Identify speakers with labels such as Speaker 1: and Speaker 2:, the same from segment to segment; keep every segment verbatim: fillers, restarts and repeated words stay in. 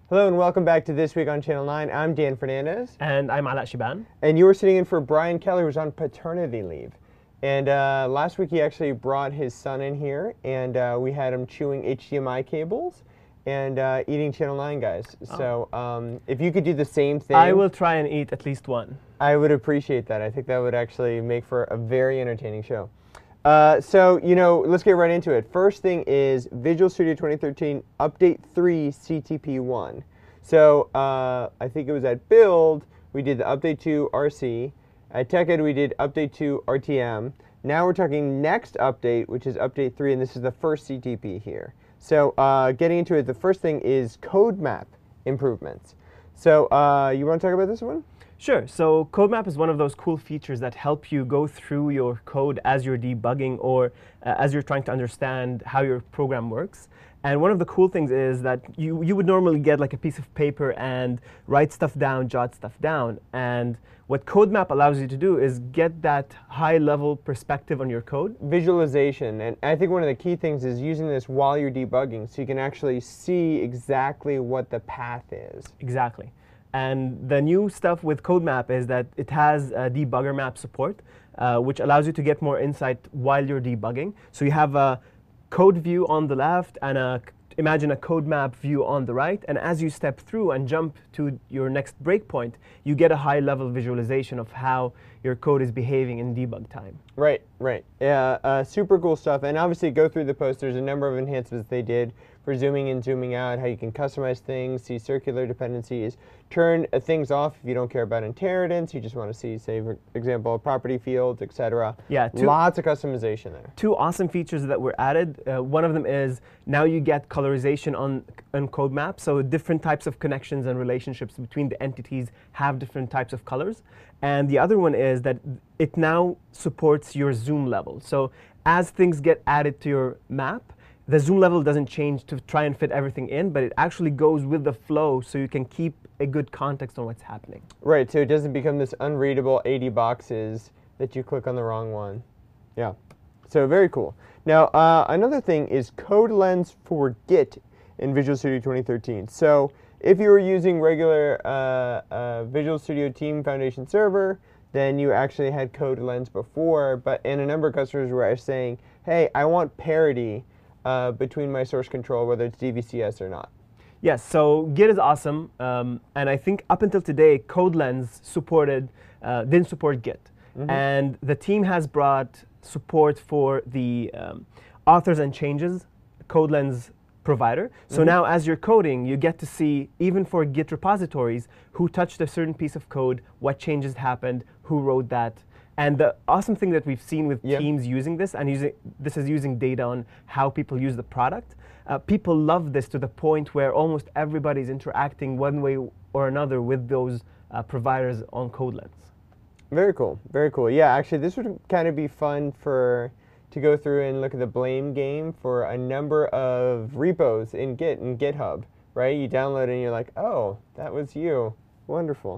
Speaker 1: Hello and welcome back to This Week on Channel nine. I'm Dan Fernandez.
Speaker 2: And I'm Ala Shiban.
Speaker 1: And you were sitting in for Brian Kelly, who's on paternity leave. And uh, last week he actually brought his son in here, and uh, we had him chewing H D M I cables and uh, eating Channel nine guys. Oh. So um, if you could do the same thing.
Speaker 2: I will try and eat at least one.
Speaker 1: I would appreciate that. I think that would actually make for a very entertaining show. Uh, so, you know, let's get right into it. First thing is Visual Studio twenty thirteen Update three C T P one. So, uh, I think it was at Build, we did the Update two R C. At TechEd, we did Update two R T M. Now we're talking next update, which is Update three, and this is the first C T P here. So, uh, getting into it, the first thing is code map improvements. So, uh, you want to talk about this one?
Speaker 2: Sure. So CodeMap is one of those cool features that help you go through your code as you're debugging or uh, as you're trying to understand how your program works. And one of the cool things is that you, you would normally get like a piece of paper and write stuff down, jot stuff down. And what CodeMap allows you to do is get that high-level perspective on your code.
Speaker 1: Visualization. And I think one of the key things is using this while you're debugging so you can actually see exactly what the path is.
Speaker 2: Exactly. And the new stuff with CodeMap is that it has a debugger map support, uh, which allows you to get more insight while you're debugging. So you have a code view on the left and a, imagine a code map view on the right. And as you step through and jump to your next breakpoint, you get a high-level visualization of how your code is behaving in debug time.
Speaker 1: Right, right. Yeah, uh, super cool stuff. And obviously, go through the post. There's a number of enhancements they did for zooming in, zooming out, how you can customize things, see circular dependencies, turn uh, things off if you don't care about inheritance. You just want to see, say, for example, property fields, et cetera.
Speaker 2: Yeah, two,
Speaker 1: lots of customization there.
Speaker 2: Two awesome features that were added. Uh, one of them is now you get colorization on, on CodeMap. So different types of connections and relationships between the entities have different types of colors. And the other one is that it now supports your zoom level. So as things get added to your map, the zoom level doesn't change to try and fit everything in, but it actually goes with the flow so you can keep a good context on what's happening.
Speaker 1: Right, so it doesn't become this unreadable eighty boxes that you click on the wrong one. Yeah, so very cool. Now, uh, another thing is Code Lens for Git in Visual Studio twenty thirteen. So if you were using regular uh, uh, Visual Studio Team Foundation Server, then you actually had Code Lens before, but and a number of customers were saying, hey, I want parity Uh, between my source control, whether it's D V C S or not.
Speaker 2: Yes, so Git is awesome, um, and I think up until today, CodeLens supported, uh, didn't support Git. Mm-hmm. And the team has brought support for the um, authors and changes CodeLens provider. So mm-hmm. now as you're coding, you get to see, even for Git repositories, who touched a certain piece of code, what changes happened, who wrote that. And the awesome thing that we've seen with yep. teams using this, and using, this is using data on how people use the product, uh, people love this to the point where almost everybody's interacting one way or another with those uh, providers on CodeLens.
Speaker 1: Very cool, very cool. Yeah, actually this would kind of be fun for to go through and look at the blame game for a number of repos in Git and GitHub, right? You download it and you're like, oh, that was you. Wonderful.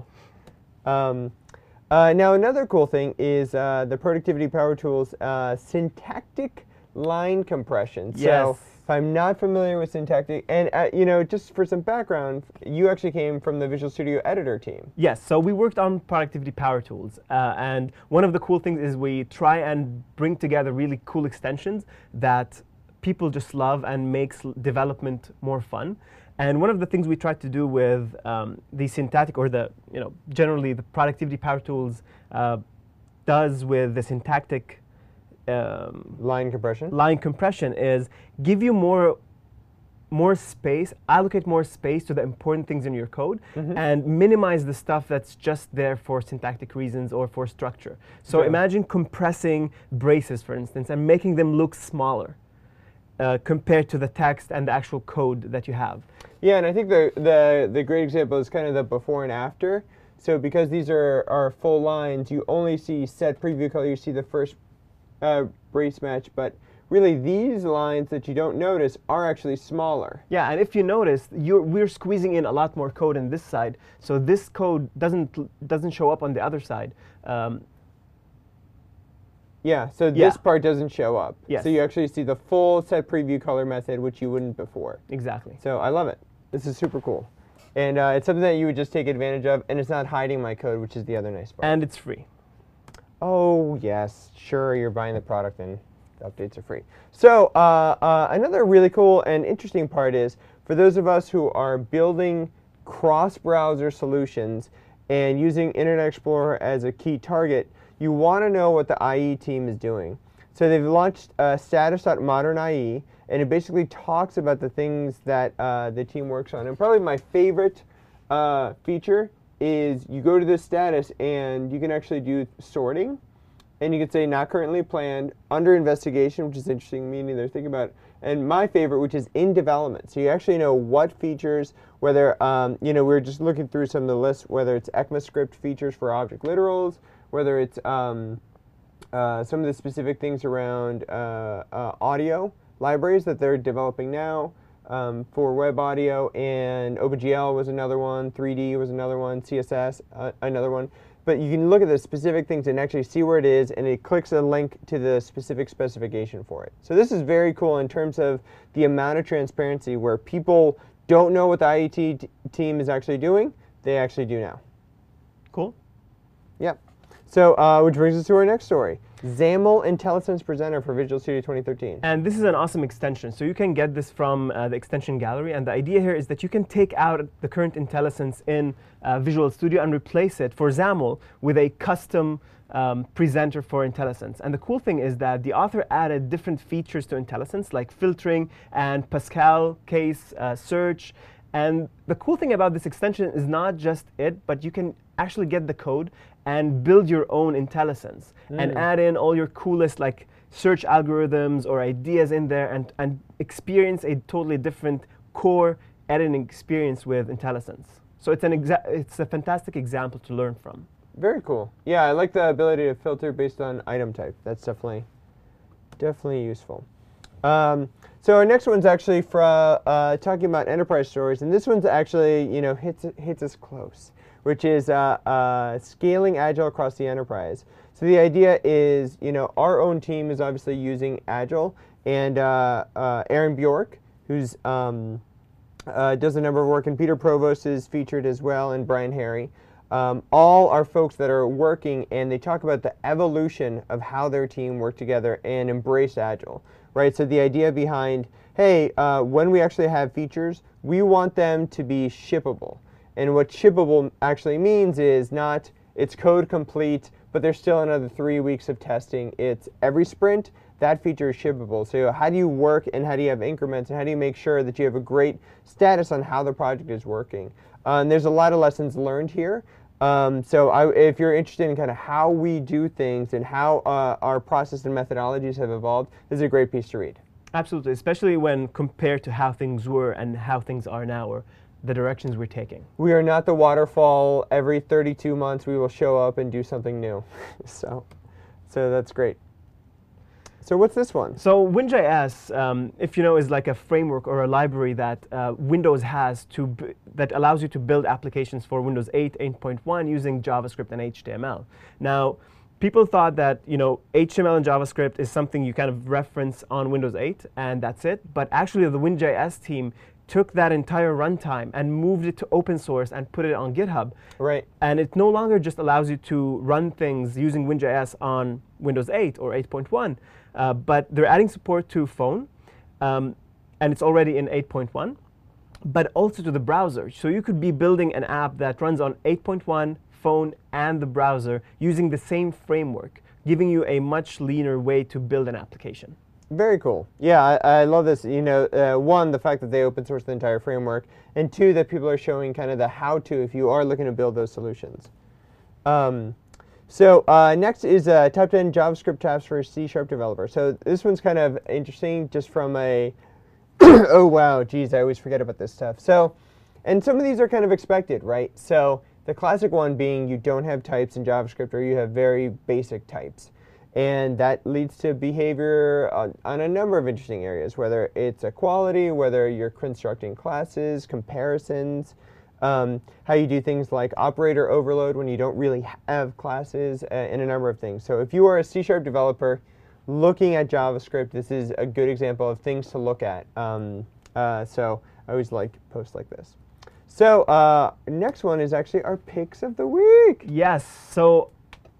Speaker 1: Um, Uh, now, another cool thing is uh, the Productivity Power Tools uh, syntactic line compression.
Speaker 2: Yes.
Speaker 1: So, if I'm not familiar with syntactic, and uh, you know, just for some background, you actually came from the Visual Studio Editor team.
Speaker 2: Yes. So we worked on Productivity Power Tools, uh, and one of the cool things is we try and bring together really cool extensions that people just love and makes development more fun. And one of the things we tried to do with um, the syntactic, or the, you know, generally the Productivity Power Tools uh, does with the syntactic um,
Speaker 1: line compression.
Speaker 2: Line compression is give you more, more space, allocate more space to the important things in your code, mm-hmm. and minimize the stuff that's just there for syntactic reasons or for structure. So
Speaker 1: yeah.
Speaker 2: imagine compressing braces, for instance, and making them look smaller uh, compared to the text and the actual code that you have.
Speaker 1: Yeah, and I think the, the, the great example is kind of the before and after. So because these are, are full lines, you only see set preview color, you see the first uh, brace match, but really these lines that you don't notice are actually smaller.
Speaker 2: Yeah, and if you notice, you're, we're squeezing in a lot more code on this side, so this code doesn't, doesn't show up on the other side. Um,
Speaker 1: Yeah, so
Speaker 2: Yeah.
Speaker 1: this part doesn't show up.
Speaker 2: Yes.
Speaker 1: So you actually see the full set preview color method, which you wouldn't before.
Speaker 2: Exactly.
Speaker 1: So I love it. This is super cool. And uh, it's something that you would just take advantage of, and it's not hiding my code, which is the other nice part.
Speaker 2: And it's free.
Speaker 1: Oh, yes. Sure, you're buying the product, and the updates are free. So uh, uh, another really cool and interesting part is, for those of us who are building cross-browser solutions and using Internet Explorer as a key target, you want to know what the I E team is doing. So they've launched uh, status dot modern I E, and it basically talks about the things that uh, the team works on. And probably my favorite uh, feature is you go to this status and you can actually do sorting. And you can say not currently planned, under investigation, which is interesting, me neither think about it. And my favorite, which is in development. So you actually know what features, whether, um, you know, we we're just looking through some of the lists, whether it's ECMAScript features for object literals, whether it's um, uh, some of the specific things around uh, uh, audio libraries that they're developing now um, for web audio, and OpenGL was another one, three D was another one, C S S uh, another one. But you can look at the specific things and actually see where it is, and it clicks a link to the specific specification for it. So this is very cool in terms of the amount of transparency where people don't know what the I E T team is actually doing. They actually do now.
Speaker 2: Cool.
Speaker 1: Yep. So uh, which brings us to our next story. XAML IntelliSense Presenter for Visual Studio twenty thirteen.
Speaker 2: And this is an awesome extension. So you can get this from uh, the extension gallery. And the idea here is that you can take out the current IntelliSense in uh, Visual Studio and replace it for XAML with a custom um, presenter for IntelliSense. And the cool thing is that the author added different features to IntelliSense, like filtering and Pascal case uh, search. And the cool thing about this extension is not just it, but you can actually get the code and build your own IntelliSense mm. and add in all your coolest like search algorithms or ideas in there, and, and experience a totally different core editing experience with IntelliSense. So it's an exa it's a fantastic example to learn from.
Speaker 1: Very cool. Yeah, I like the ability to filter based on item type. That's definitely definitely useful. Um, so our next one's actually from uh, talking about enterprise stories, and this one's actually, you know, hits hits us close, which is uh, uh, scaling Agile across the enterprise. So the idea is, you know, our own team is obviously using Agile, and uh, uh, Aaron Bjork, who's um, uh, does a number of work, and Peter Provost is featured as well, and Brian Harry. Um, all are folks that are working, and they talk about the evolution of how their team worked together and embraced Agile. Right, so the idea behind, hey, uh, when we actually have features, we want them to be shippable. And what shippable actually means is not it's code complete, but there's still another three weeks of testing. It's every sprint, that feature is shippable. So how do you work, and how do you have increments, and how do you make sure that you have a great status on how the project is working? Uh, and there's a lot of lessons learned here. Um, so I, if you're interested in kind of how we do things and how uh, our process and methodologies have evolved, this is a great piece to read.
Speaker 2: Absolutely, especially when compared to how things were and how things are now, or the directions we're taking.
Speaker 1: We are not the waterfall. Every thirty-two months we will show up and do something new. so, so that's great. So what's this one?
Speaker 2: So Win.js, um, if you know, is like a framework or a library that uh, Windows has to b that allows you to build applications for Windows eight, eight point one using JavaScript and H T M L. Now, people thought that, you know, H T M L and JavaScript is something you kind of reference on Windows eight, and that's it. But actually, the Win.js team took that entire runtime and moved it to open source and put it on GitHub.
Speaker 1: Right.
Speaker 2: And it no longer just allows you to run things using Win.js on Windows eight or eight point one, uh, but they're adding support to phone, um, and it's already in eight point one, but also to the browser. So you could be building an app that runs on eight point one, phone, and the browser using the same framework, giving you a much leaner way to build an application.
Speaker 1: Very cool. Yeah, I, I love this. You know, uh, one, the fact that they open source the entire framework, and two, that people are showing kind of the how-to if you are looking to build those solutions. Um, so uh, next is uh, top ten JavaScript apps for C Sharp developer. So this one's kind of interesting, just from a oh wow, geez, I always forget about this stuff. So, and some of these are kind of expected, right? So the classic one being you don't have types in JavaScript, or you have very basic types. And that leads to behavior on, on a number of interesting areas, whether it's equality, whether you're constructing classes, comparisons, um, how you do things like operator overload when you don't really have classes, uh, and a number of things. So if you are a C Sharp developer looking at JavaScript, this is a good example of things to look at. Um, uh, so I always like posts like this. So uh, next one is actually our picks of the week.
Speaker 2: Yes. So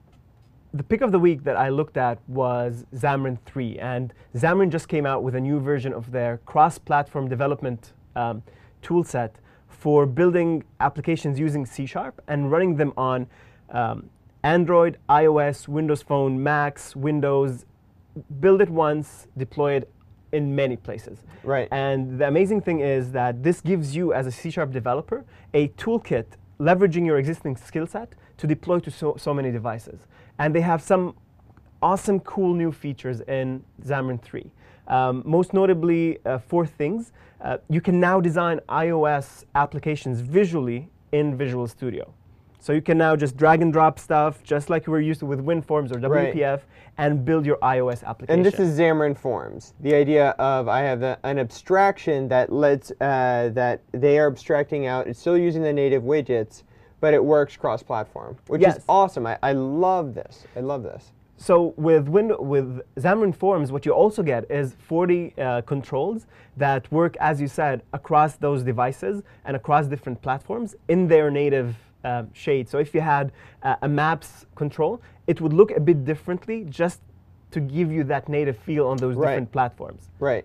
Speaker 2: the pick of the week that I looked at was Xamarin three, and Xamarin just came out with a new version of their cross-platform development um, toolset for building applications using C Sharp and running them on um, Android, iOS, Windows Phone, Macs, Windows. Build it once, deploy it in many places.
Speaker 1: Right.
Speaker 2: And the amazing thing is that this gives you, as a C Sharp developer, a toolkit leveraging your existing skill set to deploy to so, so many devices. And they have some awesome, cool new features in Xamarin three. Um, most notably, uh, four things. Uh, you can now design iOS applications visually in Visual Studio. So you can now just drag and drop stuff, just like we were used to with WinForms or W P F, right, and build your iOS application.
Speaker 1: And this is Xamarin Forms. The idea of I have a, an abstraction that lets uh, that they are abstracting out. It's still using the native widgets, but it works cross-platform, which
Speaker 2: yes.
Speaker 1: is awesome. I, I love this. I love this.
Speaker 2: So with Windows, with Xamarin Forms, what you also get is forty uh, controls that work, as you said, across those devices and across different platforms in their native uh, shade. So if you had uh, a Maps control, it would look a bit differently, just to give you that native feel on those
Speaker 1: right.
Speaker 2: different platforms.
Speaker 1: Right.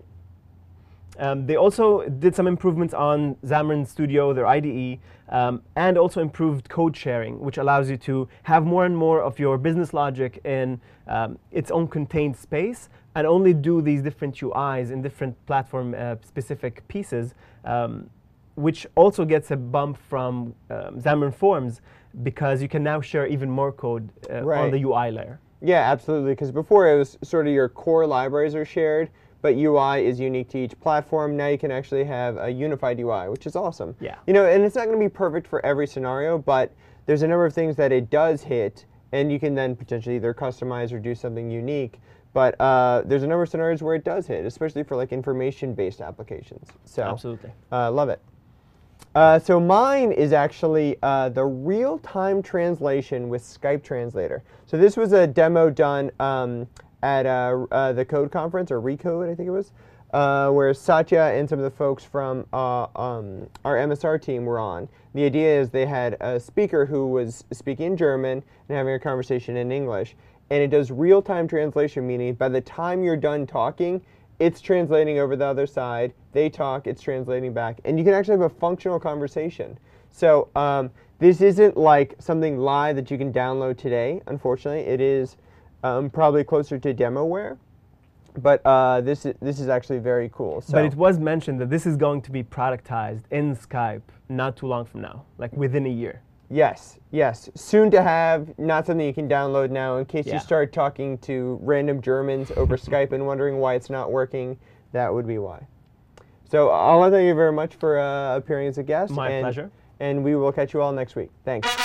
Speaker 2: Um, they also did some improvements on Xamarin Studio, their I D E, um, and also improved code sharing, which allows you to have more and more of your business logic in um, its own contained space and only do these different U Is in different platform-specific uh, pieces, um, which also gets a bump from um, Xamarin Forms because you can now share even more code uh,
Speaker 1: right.
Speaker 2: on the U I layer.
Speaker 1: Yeah, absolutely, because before it was sort of your core libraries are shared, but U I is unique to each platform. Now you can actually have a unified U I, which is awesome.
Speaker 2: Yeah.
Speaker 1: You know, and it's not going to be perfect for every scenario, but there's a number of things that it does hit, and you can then potentially either customize or do something unique. But uh, there's a number of scenarios where it does hit, especially for like information-based applications. So
Speaker 2: absolutely,
Speaker 1: uh, love it. Uh, so mine is actually uh, the real-time translation with Skype Translator. So this was a demo done um, at uh, uh, the Code Conference, or Recode, I think it was, uh, where Satya and some of the folks from uh, um, our M S R team were on. The idea is they had a speaker who was speaking in German and having a conversation in English. And it does real-time translation, meaning by the time you're done talking, it's translating over the other side. They talk, it's translating back. And you can actually have a functional conversation. So um, this isn't like something live that you can download today, unfortunately. It is um, probably closer to demoware. But uh, this, is, this is actually very cool. So.
Speaker 2: But it was mentioned that this is going to be productized in Skype not too long from now, like within a year.
Speaker 1: Yes, yes. Soon to have, not something you can download now. In case
Speaker 2: yeah.
Speaker 1: you start talking to random Germans over Skype and wondering why it's not working, that would be why. So I'll thank you very much for uh, appearing as a guest.
Speaker 2: My
Speaker 1: and,
Speaker 2: pleasure.
Speaker 1: And we will catch you all next week. Thanks.